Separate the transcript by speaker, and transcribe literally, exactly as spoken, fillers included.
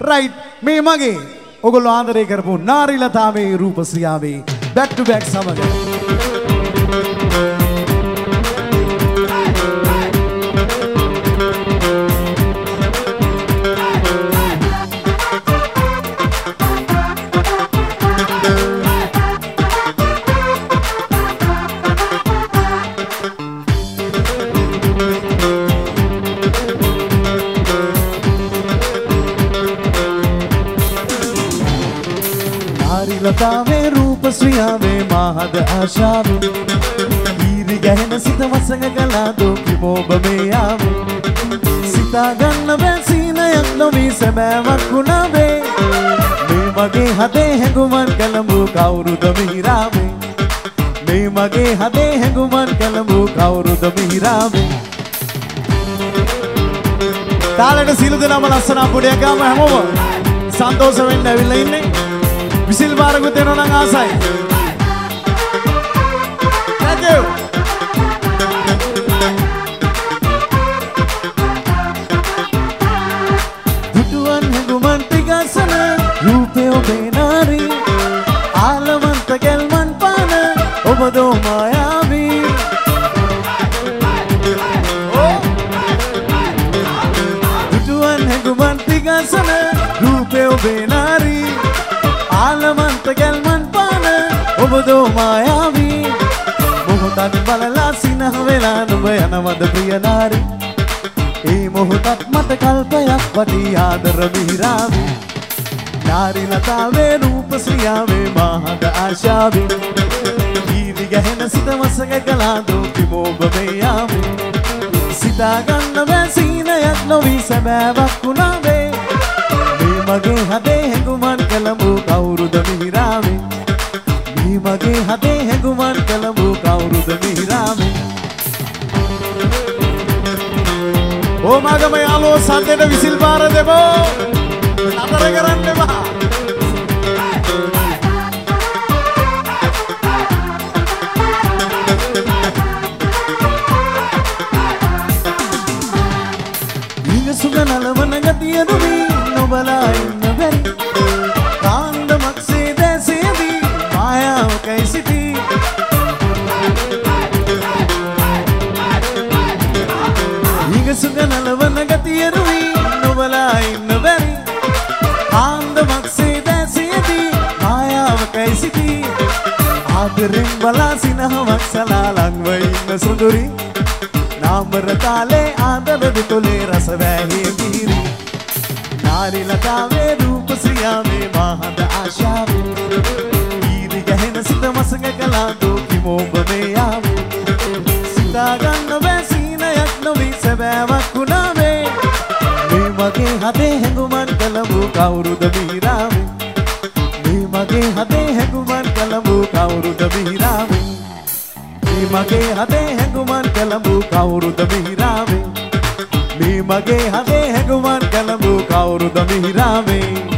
Speaker 1: right මේ මගේ ඔයගොල්ලෝ ආදරය කරපු නාරිලතාවේ රූපශ්‍රියාවේ back to back සමග
Speaker 2: लतावे रूप श्रियावे महद आशावे हीरी गहन सित वसंग गला दो कि मोब में आवे सिता गन्न बैसीन यन्नवी सबे वकुनावे मे मगे हदे है गुमन कलमु काउरु दमीरावे मे मगे हदे है गुमन कलमु काउरु दमीरावे
Speaker 1: තාලෙට සීල දෙනාම ලස්සන අපුඩියක් ගාම හැමෝම සන්තෝෂ වෙන්න ඇවිල්ලා ඉන්නේ විසිල් බාරකුත් එනවා නම් ආසයි. Thank you.
Speaker 2: දුටුවන් හැඟුමන් ටිකසන රූපේ ඔබේ නාරි ආලවන්ත ගැල්මන් පාන ඔබ දෝ මායාවී දුටුවන් හැඟුමන් ටිකසන රූපේ ඔබේ නාරි आलमंत गलमन पान ඔබදෝ මායාවී මොහොතක් බලලා සිනහ වෙලා නුඹ යනවද ප්‍රිය නාරි ඒ මොහොතක් මට කල්පයක් වටි ආදර විහිරාවි නාරි ලතාවේ රූප ශ්‍රියාවේ මහද ආශාවේ දීවි ගැහෙන සිත වසඟ කළා දෝකි මොබ මේ යාවි සිතා ගන්න බෑ සීනයක් නොවි සැබෑවක් වුණාවේ मगे हदे है गुमान कलमु काउरुद मिहिरावे मी मगे हदे है गुमान कलमु काउरुद मिहिरावे
Speaker 1: ओ मगම යාළුවෝ සද්දෙට විසිල් පාර දෙමු නතර කරන්න එපා
Speaker 2: ඉංගසුග නලවන ගතිය දුවි නොබලා ඉන්න බැරි කාන්දමක් සේ දැසේදී මායාව කැයි සිටී ඉංගසුග නලවන ගතිය දුවි නොබලා ඉන්න බැරි කාන්දමක් සේ දැසේදී මායාව කැයි සිටී ආදරෙන් බලා සිනහවක් සලා ලංව ඉන්න සුඳුරි නාමර තාලේ ආදර දුතලේ රස වැහි ගිරි නාරි ලතාවේ රූප ශ්‍රියාවේ මහද ආශාවේ ඊරි ගහන සිත මසඟ කළා දෝකි මොබ මේ යාවේ සිතා ගන්න බෑ සීනයක් නොවි සැබෑවක් වුණාවේ මේ මගේ හදේ හැඟුමන් කලමු කවුරුද මිහිරාවේ මේ මගේ හදේ හැඟුමන් කලමු කවුරුද මිහිරාවේ මේ මගේ හදේ හැඟුමන් කලමු කවුරුද මිහිරාවේ මේ මගේ හදේ හැඟුමන් කලමු කවුරුද මිහිරාවේ